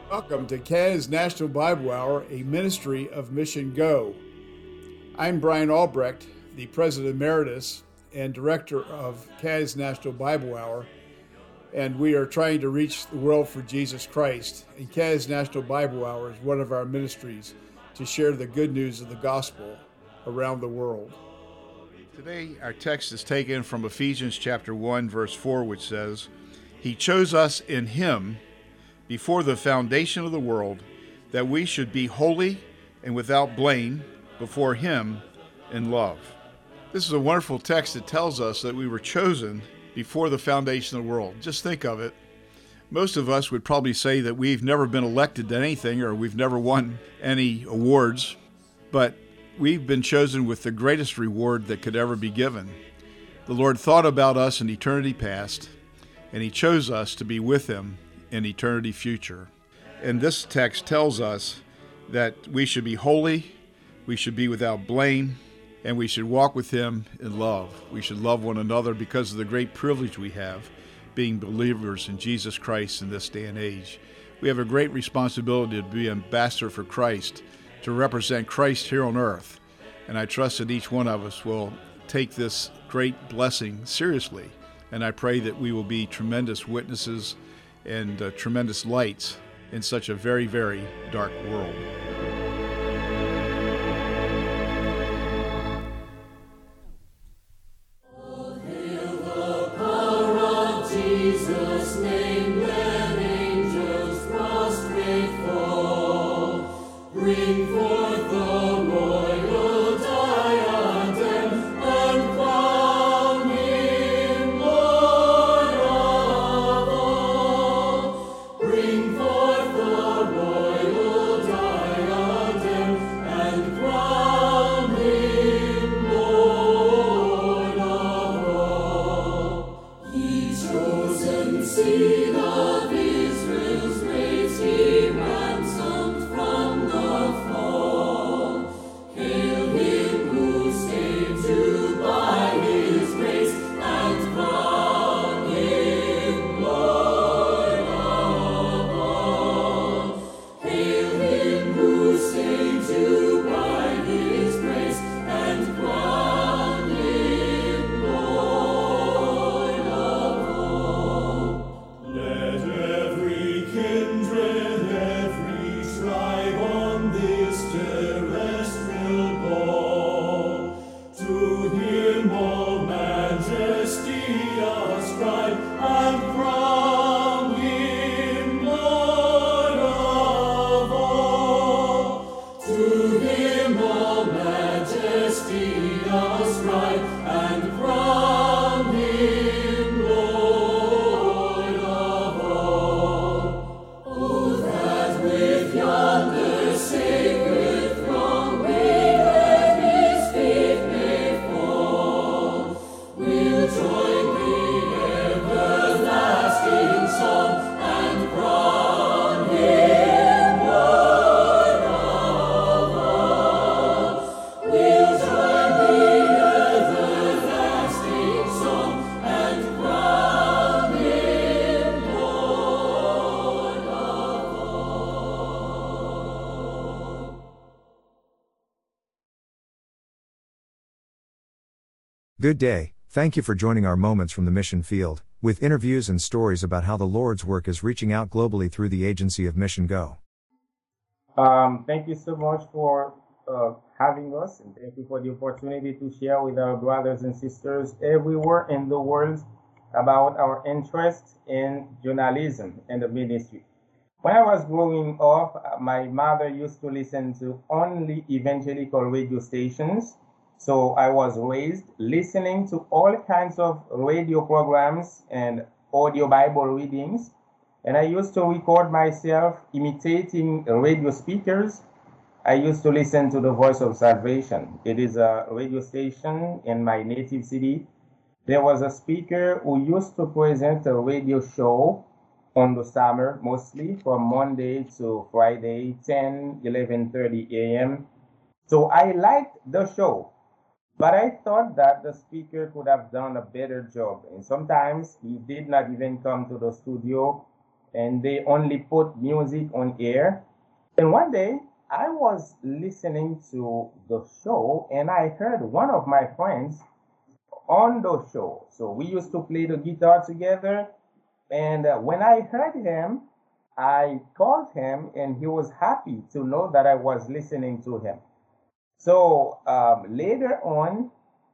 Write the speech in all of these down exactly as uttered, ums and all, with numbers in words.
Welcome to C A Z National Bible Hour, a ministry of Mission Go. I'm Brian Albrecht, the President Emeritus and Director of C A Z National Bible Hour, and we are trying to reach the world for Jesus Christ. And C A Z National Bible Hour is one of our ministries to share the good news of the gospel around the world. Today, our text is taken from Ephesians chapter one, verse four, which says, "He chose us in Him before the foundation of the world, that we should be holy and without blame before Him in love." This is a wonderful text that tells us that we were chosen before the foundation of the world. Just think of it. Most of us would probably say that we've never been elected to anything or we've never won any awards, but we've been chosen with the greatest reward that could ever be given. The Lord thought about us in eternity past, and He chose us to be with Him in eternity future. And this text tells us that we should be holy, we should be without blame, and we should walk with Him in love. We should love one another because of the great privilege we have being believers in Jesus Christ in this day and age. We have a great responsibility to be ambassador for Christ, to represent Christ here on earth. And I trust that each one of us will take this great blessing seriously. And I pray that we will be tremendous witnesses and uh, tremendous lights in such a very, very dark world. Oh, hail the power of Jesus' name, let angels prostrate fall. Bring forth the royal diadem and crown Him Lord of all. Bring forth the royal diadem and crown Him Lord of all. Ye chosen seed of Israel's race, He ransomed from the fall. Hail Him who saved you by His grace, and crown Him Lord of all. Hail Him who saved you by His grace, and crown Him Lord of all. Let every kindred, every tribe on this terrestrial ball, to Him all majesty ascribe, and crown Him Lord of all. To Him all majesty ascribe, and crown Him Lord of all. Oh, that with yonder sacred throng we at His feet may fall. We'll join the everlasting song, and crown Him Lord of all. We'll join the everlasting song, and crown Him Lord of all. Good day, thank you for joining our Moments from the Mission Field, with interviews and stories about how the Lord's work is reaching out globally through the agency of Mission Go. Um, thank you so much for uh, having us, and thank you for the opportunity to share with our brothers and sisters everywhere in the world about our interest in journalism and the ministry. When I was growing up, my mother used to listen to only evangelical radio stations. So I was raised listening to all kinds of radio programs and audio Bible readings. And I used to record myself imitating radio speakers. I used to listen to the Voice of Salvation. It is a radio station in my native city. There was a speaker who used to present a radio show on the summer, mostly from Monday to Friday, ten, eleven thirty a m So I liked the show. But I thought that the speaker could have done a better job. And sometimes he did not even come to the studio and they only put music on air. And one day I was listening to the show and I heard one of my friends on the show. So we used to play the guitar together. And uh, when I heard him, I called him and he was happy to know that I was listening to him. So um, later on,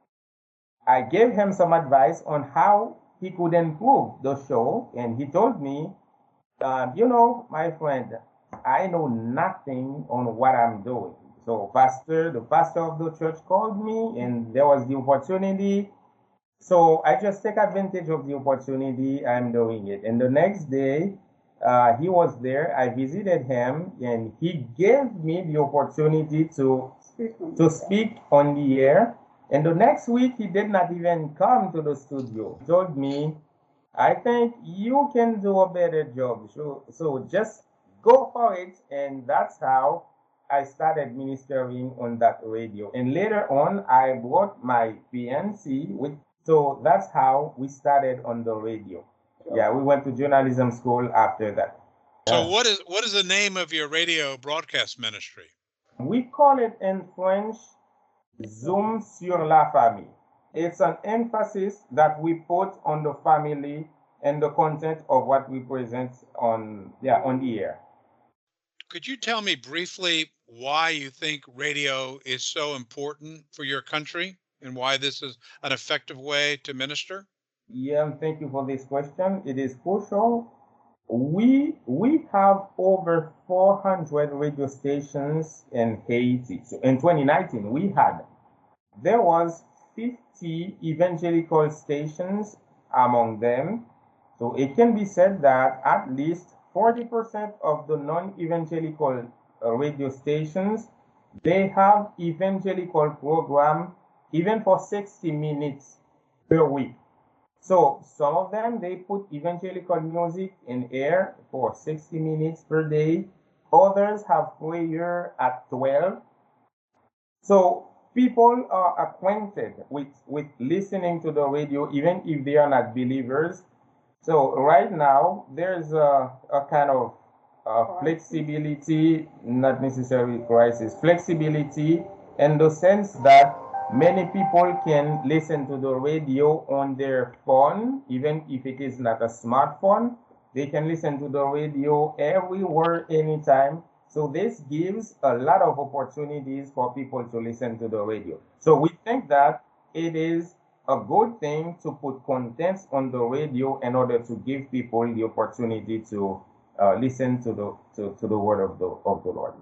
I gave him some advice on how he could improve the show. And he told me, um, you know, my friend, I know nothing on what I'm doing. So pastor, the pastor of the church called me and there was the opportunity. So I just take advantage of the opportunity. I'm doing it. And the next day, uh, he was there. I visited him and he gave me the opportunity to, to speak on the air. And the next week, he did not even come to the studio. He told me, I think you can do a better job. So, so just go for it. And that's how I started ministering on that radio. And later on, I brought my P N C. With, so that's how we started on the radio. Yeah, we went to journalism school after that. So Yeah. what is what is the name of your radio broadcast ministry? We call it in French, Zoom sur la famille. It's an emphasis that we put on the family and the content of what we present on, yeah, on the air. Could you tell me briefly why you think radio is so important for your country and why this is an effective way to minister? Yeah, thank you for this question. It is crucial. We we have over four hundred radio stations in Haiti. So in twenty nineteen, we had, there was fifty evangelical stations among them. So it can be said that at least forty percent of the non-evangelical uh, radio stations, they have evangelical program even for sixty minutes per week. So some of them, they put evangelical music in air for sixty minutes per day. Others have prayer at twelve. So people are acquainted with, with listening to the radio, even if they are not believers. So right now, there's a, a kind of uh, flexibility, not necessarily crisis, flexibility in the sense that many people can listen to the radio on their phone, even if it is not a smartphone. They can listen to the radio everywhere, anytime. So this gives a lot of opportunities for people to listen to the radio. So we think that it is a good thing to put contents on the radio in order to give people the opportunity to uh, listen to the to, to the word of the of the Lord.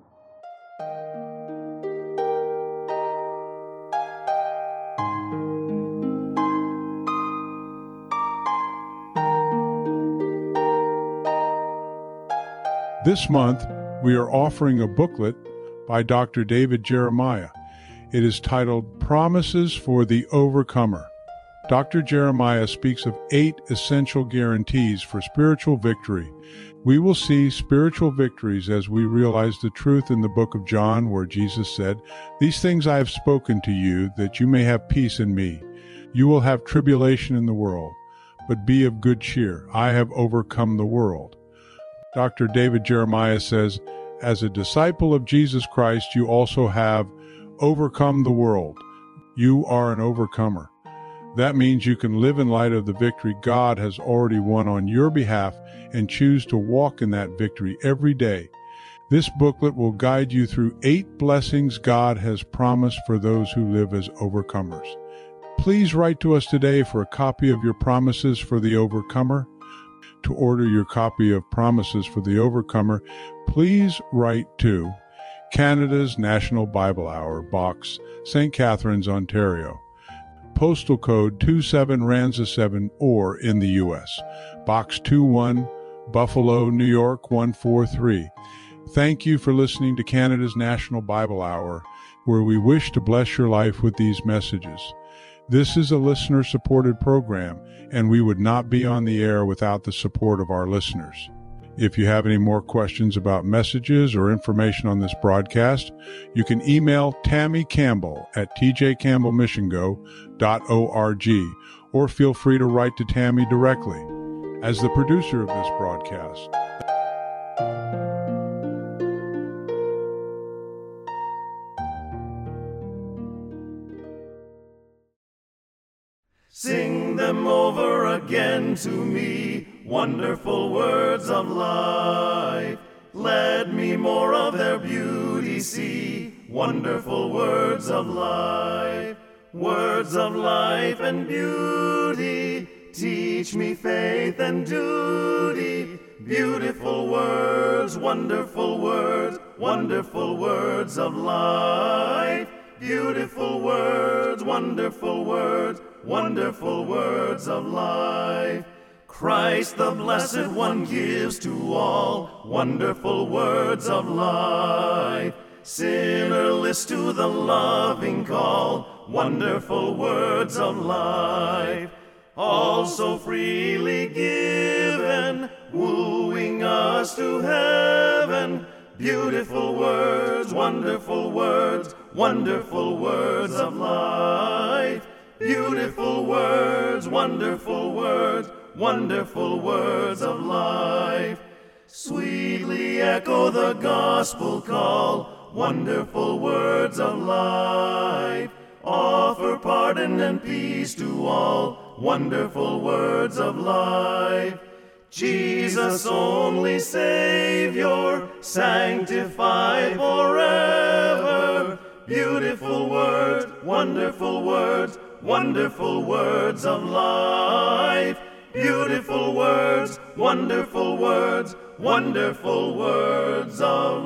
This month, we are offering a booklet by Doctor David Jeremiah. It is titled Promises for the Overcomer. Doctor Jeremiah speaks of eight essential guarantees for spiritual victory. We will see spiritual victories as we realize the truth in the book of John, where Jesus said, "These things I have spoken to you, that you may have peace in me. You will have tribulation in the world, but be of good cheer. I have overcome the world." Doctor David Jeremiah says, as a disciple of Jesus Christ, you also have overcome the world. You are an overcomer. That means you can live in light of the victory God has already won on your behalf and choose to walk in that victory every day. This booklet will guide you through eight blessings God has promised for those who live as overcomers. Please write to us today for a copy of your Promises for the Overcomer. To order your copy of Promises for the Overcomer, please write to Canada's National Bible Hour, Box, Saint Catharines, Ontario. Postal code two seven R A N Z A seven, or in the U S Box two one, Buffalo, New York one four three. Thank you for listening to Canada's National Bible Hour, where we wish to bless your life with these messages. This is a listener-supported program, and we would not be on the air without the support of our listeners. If you have any more questions about messages or information on this broadcast, you can email Tammy Campbell at t j campbell mission go dot org, or feel free to write to Tammy directly. as the producer of this broadcast. Sing them over again to me, wonderful words of life. Let me more of their beauty see, wonderful words of life. Words of life and beauty, teach me faith and duty. Beautiful words, wonderful words, wonderful words of life. Beautiful words, wonderful words, wonderful words of life. Christ the Blessed One gives to all wonderful words of life. Sinner, list to the loving call, wonderful words of life. All so freely given, wooing us to heaven. Beautiful words, wonderful words, wonderful words of life. Beautiful words, wonderful words, wonderful words of life. Sweetly echo the gospel call, wonderful words of life. Offer pardon and peace to all, wonderful words of life. Jesus only Savior, sanctified forever. Beautiful words, wonderful words, wonderful words of life. Beautiful words, wonderful words, wonderful words of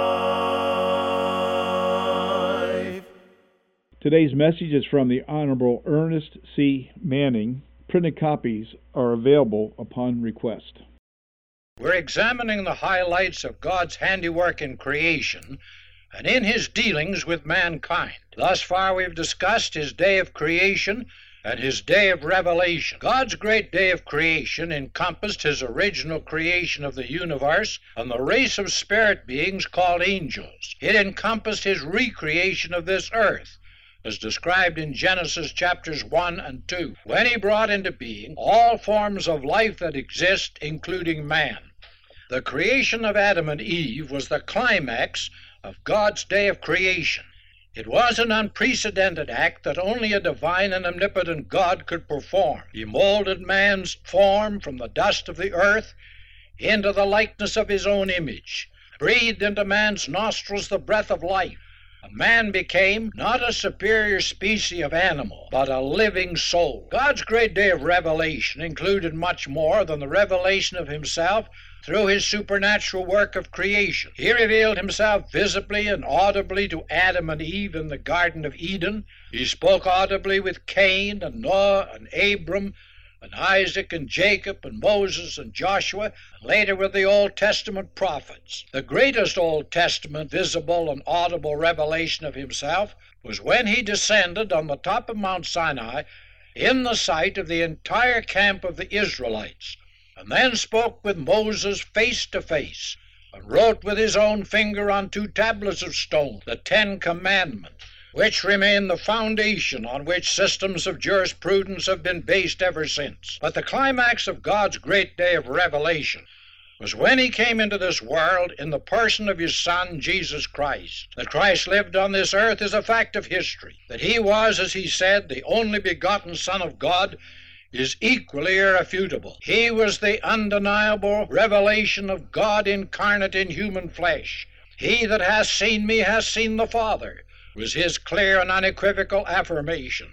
life. Today's message is from the Honorable Ernest C. Manning. Printed copies are available upon request. We're examining the highlights of God's handiwork in creation and in his dealings with mankind. Thus far we've discussed his day of creation and his day of revelation. God's great day of creation encompassed his original creation of the universe and the race of spirit beings called angels. It encompassed his recreation of this earth, as described in Genesis chapters one and two, when he brought into being all forms of life that exist, including man. The creation of Adam and Eve was the climax of God's day of creation. It was an unprecedented act that only a divine and omnipotent God could perform. He molded man's form from the dust of the earth into the likeness of his own image, breathed into man's nostrils the breath of life. A man became not a superior species of animal, but a living soul. God's great day of revelation included much more than the revelation of himself through his supernatural work of creation. He revealed himself visibly and audibly to Adam and Eve in the Garden of Eden. He spoke audibly with Cain and Noah and Abram and Isaac and Jacob and Moses and Joshua, and later with the Old Testament prophets. The greatest Old Testament visible and audible revelation of himself was when he descended on the top of Mount Sinai in the sight of the entire camp of the Israelites, and then spoke with Moses face to face, and wrote with his own finger on two tablets of stone the Ten Commandments, which remain the foundation on which systems of jurisprudence have been based ever since. But the climax of God's great day of revelation was when he came into this world in the person of his Son, Jesus Christ. That Christ lived on this earth is a fact of history. That he was, as he said, the only begotten Son of God is equally irrefutable. He was the undeniable revelation of God incarnate in human flesh. He that has seen me has seen the Father, was his clear and unequivocal affirmation.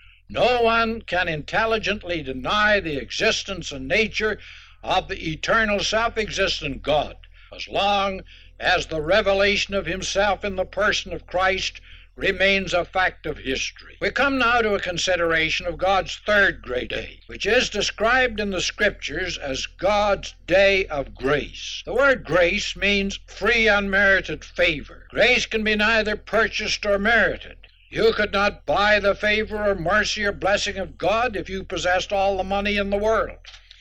No one can intelligently deny the existence and nature of the eternal self-existent God, as long as the revelation of himself in the person of Christ remains a fact of history. We come now to a consideration of God's third great day, which is described in the Scriptures as God's day of grace. The word grace means free unmerited favor. Grace can be neither purchased or merited. You could not buy the favor or mercy or blessing of God if you possessed all the money in the world.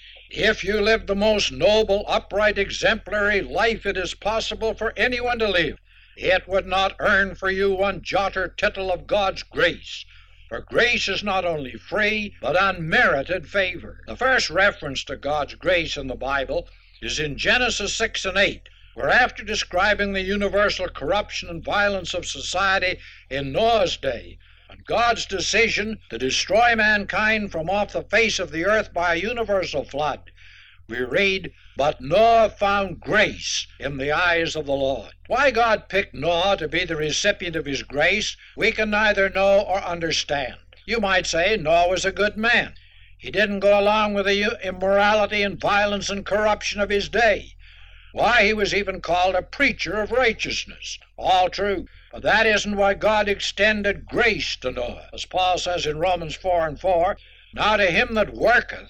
If you lived the most noble, upright, exemplary life it is possible for anyone to live, it would not earn for you one jot or tittle of God's grace. For grace is not only free, but unmerited favor. The first reference to God's grace in the Bible is in Genesis six and eight, where after describing the universal corruption and violence of society in Noah's day, and God's decision to destroy mankind from off the face of the earth by a universal flood, we read, "But Noah found grace in the eyes of the Lord." Why God picked Noah to be the recipient of his grace, we can neither know or understand. You might say Noah was a good man. He didn't go along with the immorality and violence and corruption of his day. Why, he was even called a preacher of righteousness. All true. But that isn't why God extended grace to Noah. As Paul says in Romans four and four, "Now to him that worketh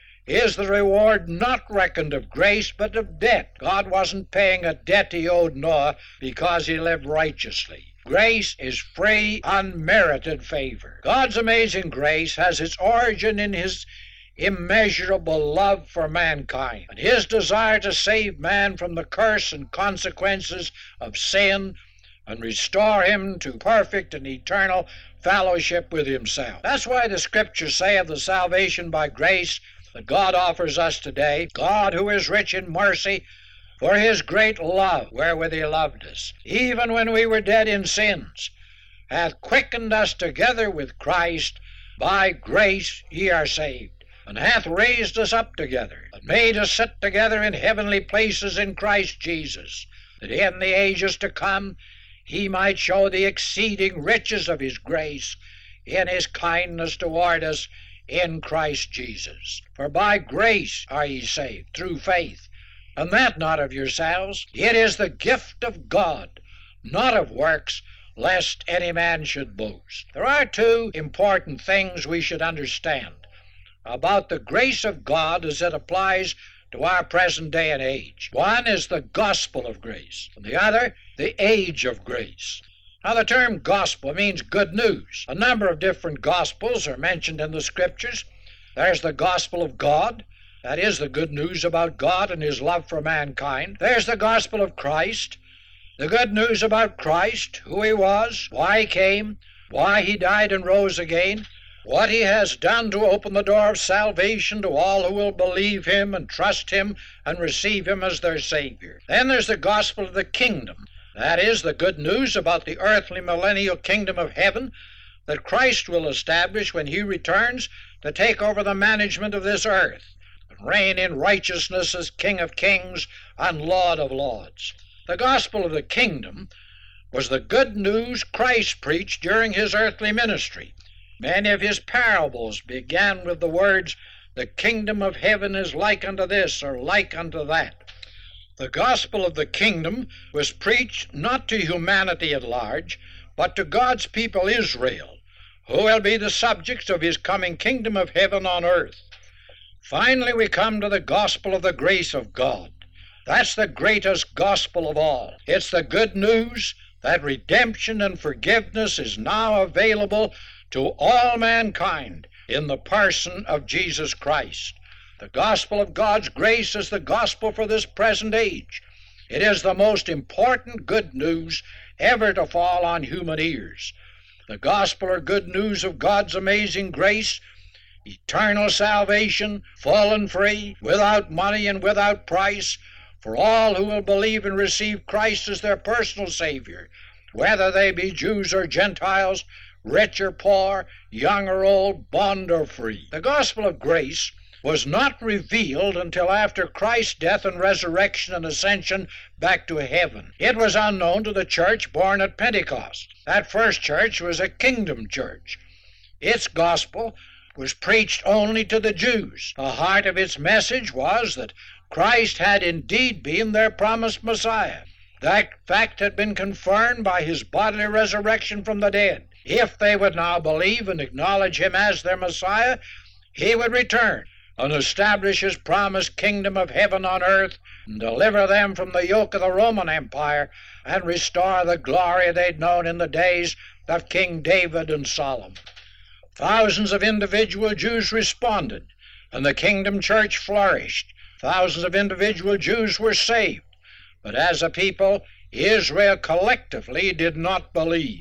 is the reward not reckoned of grace, but of debt." God wasn't paying a debt he owed Noah because he lived righteously. Grace is free, unmerited favor. God's amazing grace has its origin in his immeasurable love for mankind, and his desire to save man from the curse and consequences of sin and restore him to perfect and eternal fellowship with himself. That's why the scriptures say of the salvation by grace that God offers us today, "God, who is rich in mercy, for his great love wherewith he loved us, even when we were dead in sins, hath quickened us together with Christ. By grace ye are saved, and hath raised us up together, and made us sit together in heavenly places in Christ Jesus, that in the ages to come he might show the exceeding riches of his grace in his kindness toward us in Christ Jesus. For by grace are ye saved, through faith, and that not of yourselves. It is the gift of God, not of works, lest any man should boast." There are two important things we should understand about the grace of God as it applies to our present day and age. One is the gospel of grace, and the other, the age of grace. Now, the term gospel means good news. A number of different gospels are mentioned in the scriptures. There's the gospel of God. That is the good news about God and his love for mankind. There's the gospel of Christ. The good news about Christ, who he was, why he came, why he died and rose again, what he has done to open the door of salvation to all who will believe him and trust him and receive him as their Savior. Then there's the gospel of the kingdom. That is the good news about the earthly millennial kingdom of heaven that Christ will establish when he returns to take over the management of this earth and reign in righteousness as King of kings and Lord of lords. The gospel of the kingdom was the good news Christ preached during his earthly ministry. Many of his parables began with the words, "The kingdom of heaven is like unto this," or like unto that. The gospel of the kingdom was preached not to humanity at large, but to God's people Israel, who will be the subjects of his coming kingdom of heaven on earth. Finally, we come to the gospel of the grace of God. That's the greatest gospel of all. It's the good news that redemption and forgiveness is now available to all mankind in the person of Jesus Christ. The gospel of God's grace is the gospel for this present age. It is the most important good news ever to fall on human ears. The gospel or good news of God's amazing grace, eternal salvation, full and free, without money and without price, for all who will believe and receive Christ as their personal Savior, whether they be Jews or Gentiles, rich or poor, young or old, bond or free. The gospel of grace was not revealed until after Christ's death and resurrection and ascension back to heaven. It was unknown to the church born at Pentecost. That first church was a kingdom church. Its gospel was preached only to the Jews. The heart of its message was that Christ had indeed been their promised Messiah. That fact had been confirmed by his bodily resurrection from the dead. If they would now believe and acknowledge him as their Messiah, he would return and establish his promised kingdom of heaven on earth, and deliver them from the yoke of the Roman Empire, and restore the glory they'd known in the days of King David and Solomon. Thousands of individual Jews responded, and the kingdom church flourished. Thousands of individual Jews were saved. But as a people, Israel collectively did not believe.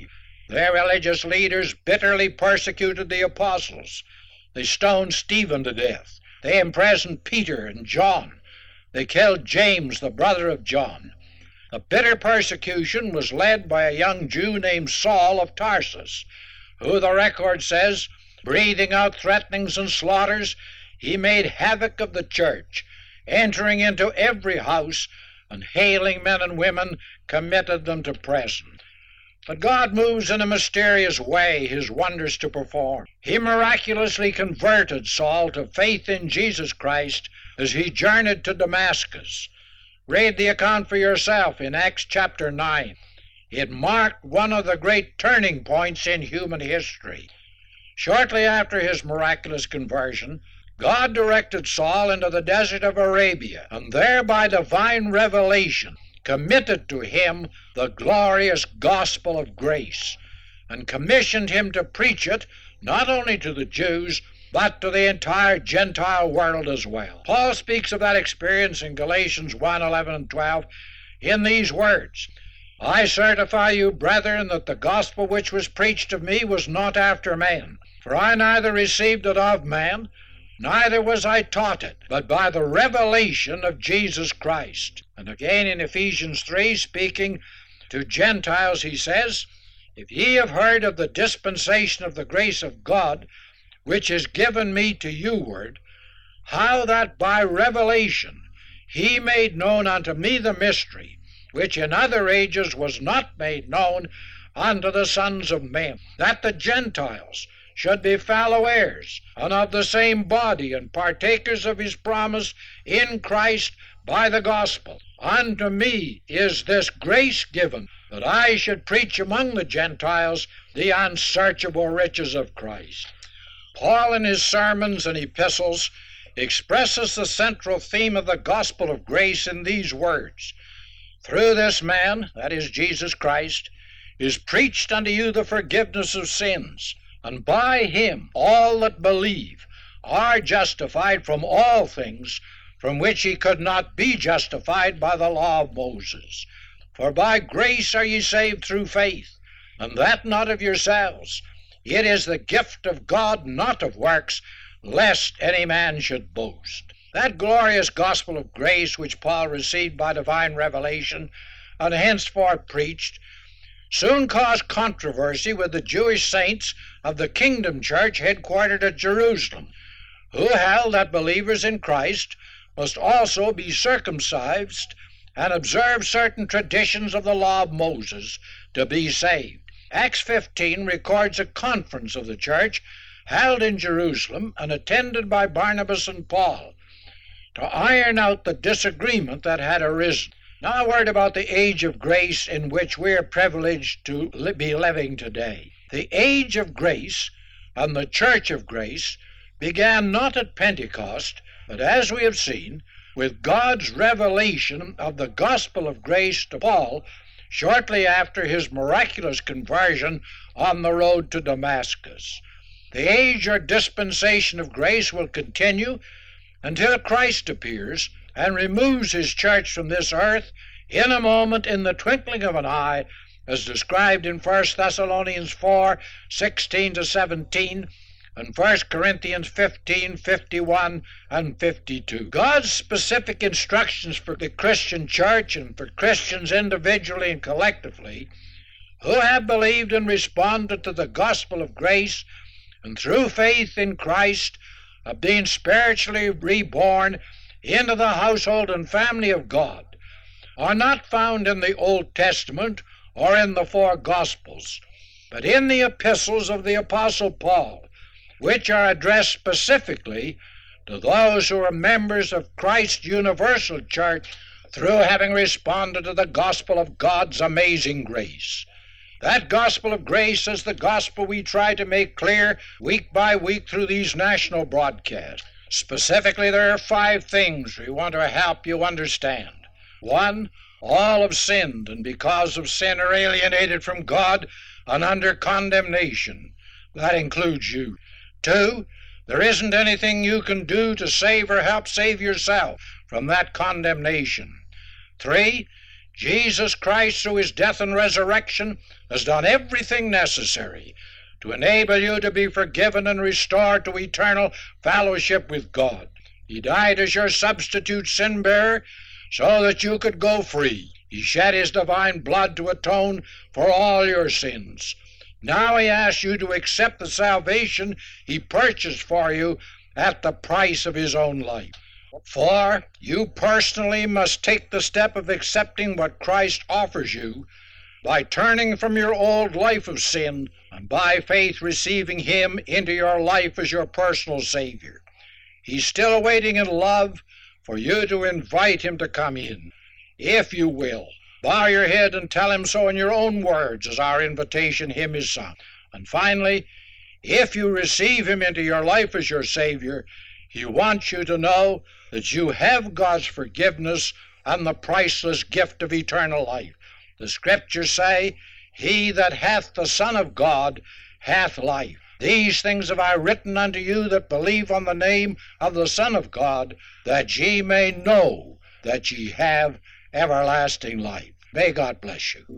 Their religious leaders bitterly persecuted the apostles. They stoned Stephen to death. They imprisoned Peter and John. They killed James, the brother of John. The bitter persecution was led by a young Jew named Saul of Tarsus, who, the record says, breathing out threatenings and slaughters, he made havoc of the church, entering into every house and hailing men and women, committed them to prison. But God moves in a mysterious way his wonders to perform. He miraculously converted Saul to faith in Jesus Christ as he journeyed to Damascus. Read the account for yourself in Acts chapter nine. It marked one of the great turning points in human history. Shortly after his miraculous conversion, God directed Saul into the desert of Arabia, and there by divine revelation committed to him the glorious gospel of grace, and commissioned him to preach it not only to the Jews, but to the entire Gentile world as well. Paul speaks of that experience in Galatians one, eleven, and twelve in these words, I certify you, brethren, that the gospel which was preached of me was not after man. For I neither received it of man, neither was I taught it, but by the revelation of Jesus Christ. And again in Ephesians three, speaking to Gentiles, he says, If ye have heard of the dispensation of the grace of God, which is given me to youward, how that by revelation he made known unto me the mystery, which in other ages was not made known unto the sons of men, that the Gentiles should be fellow heirs, and of the same body, and partakers of his promise in Christ by the gospel. Unto me is this grace given, that I should preach among the Gentiles the unsearchable riches of Christ. Paul in his sermons and epistles expresses the central theme of the gospel of grace in these words, Through this man, that is Jesus Christ, is preached unto you the forgiveness of sins, and by him all that believe are justified from all things from which ye could not be justified by the law of Moses. For by grace are ye saved through faith, and that not of yourselves. It is the gift of God, not of works, lest any man should boast. That glorious gospel of grace which Paul received by divine revelation and henceforth preached soon caused controversy with the Jewish saints of the Kingdom Church headquartered at Jerusalem, who held that believers in Christ must also be circumcised and observe certain traditions of the law of Moses to be saved. Acts fifteen records a conference of the church held in Jerusalem and attended by Barnabas and Paul to iron out the disagreement that had arisen. Now a word about the age of grace in which we are privileged to be living today. The age of grace and the church of grace began not at Pentecost, but as we have seen, with God's revelation of the gospel of grace to Paul shortly after his miraculous conversion on the road to Damascus. The age or dispensation of grace will continue until Christ appears and removes his church from this earth in a moment, in the twinkling of an eye, as described in First Thessalonians four, sixteen to seventeen, and First Corinthians fifteen, fifty-one and fifty-two. God's specific instructions for the Christian church and for Christians individually and collectively who have believed and responded to the gospel of grace and through faith in Christ have been spiritually reborn into the household and family of God are not found in the Old Testament or in the four Gospels, but in the epistles of the Apostle Paul, which are addressed specifically to those who are members of Christ's universal church through having responded to the gospel of God's amazing grace. That gospel of grace is the gospel we try to make clear week by week through these national broadcasts. Specifically, there are five things we want to help you understand. One, all have sinned, and because of sin are alienated from God and under condemnation. That includes you. Two, there isn't anything you can do to save or help save yourself from that condemnation. Three, Jesus Christ, through his death and resurrection, has done everything necessary to enable you to be forgiven and restored to eternal fellowship with God. He died as your substitute sin-bearer so that you could go free. He shed his divine blood to atone for all your sins. Now he asks you to accept the salvation he purchased for you at the price of his own life. For you personally must take the step of accepting what Christ offers you by turning from your old life of sin and by faith receiving him into your life as your personal Savior. He's still awaiting in love for you to invite him to come in. If you will, bow your head and tell him so in your own words as our invitation hymn is sung. And finally, if you receive him into your life as your Savior, he wants you to know that you have God's forgiveness and the priceless gift of eternal life. The Scriptures say, "He that hath the Son of God hath life. These things have I written unto you that believe on the name of the Son of God, that ye may know that ye have everlasting life." May God bless you.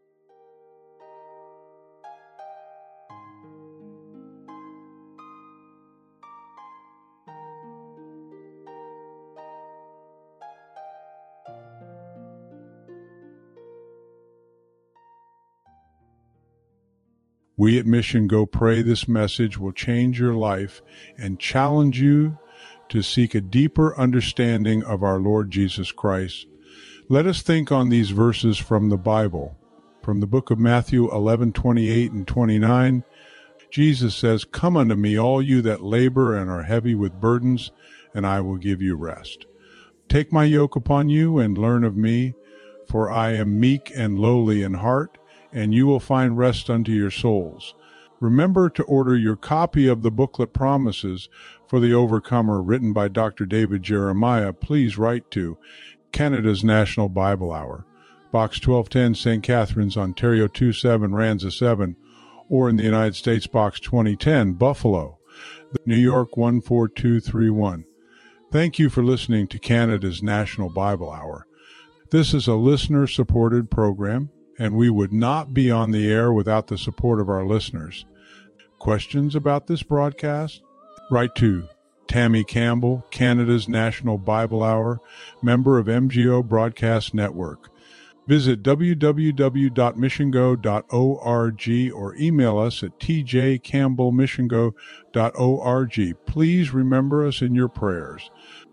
We at Mission Go pray this message will change your life and challenge you to seek a deeper understanding of our Lord Jesus Christ. Let us think on these verses from the Bible. From the book of Matthew eleven twenty-eight and twenty-nine, Jesus says, "Come unto me, all you that labor and are heavy with burdens, and I will give you rest. Take my yoke upon you and learn of me, for I am meek and lowly in heart, and you will find rest unto your souls." Remember to order your copy of the booklet Promises for the Overcomer, written by Doctor David Jeremiah. Please write to Canada's National Bible Hour, Box twelve ten, Saint Catharines, Ontario two seven Ranza seven, or in the United States, Box twenty ten, Buffalo, New York one four two three one. Thank you for listening to Canada's National Bible Hour. This is a listener-supported program, and we would not be on the air without the support of our listeners. Questions about this broadcast? Write to Tammy Campbell, Canada's National Bible Hour, member of M G O Broadcast Network. Visit w w w dot mission go dot org or email us at t j campbell mission go dot org. Please remember us in your prayers.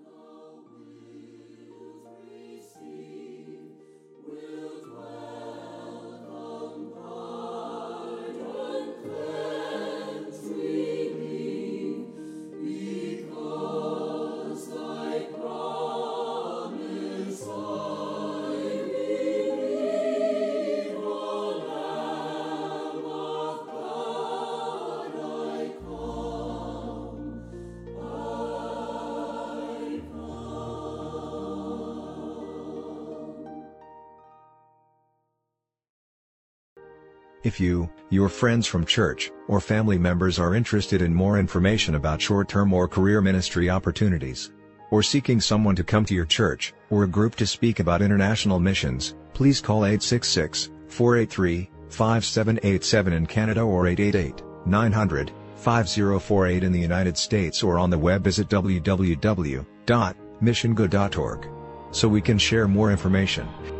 If you, your friends from church, or family members are interested in more information about short-term or career ministry opportunities, or seeking someone to come to your church, or a group to speak about international missions, please call eight six six, four eight three, five seven eight seven in Canada or eight eight eight, nine hundred, five zero four eight in the United States, or on the web visit w w w dot mission go dot org. So we can share more information.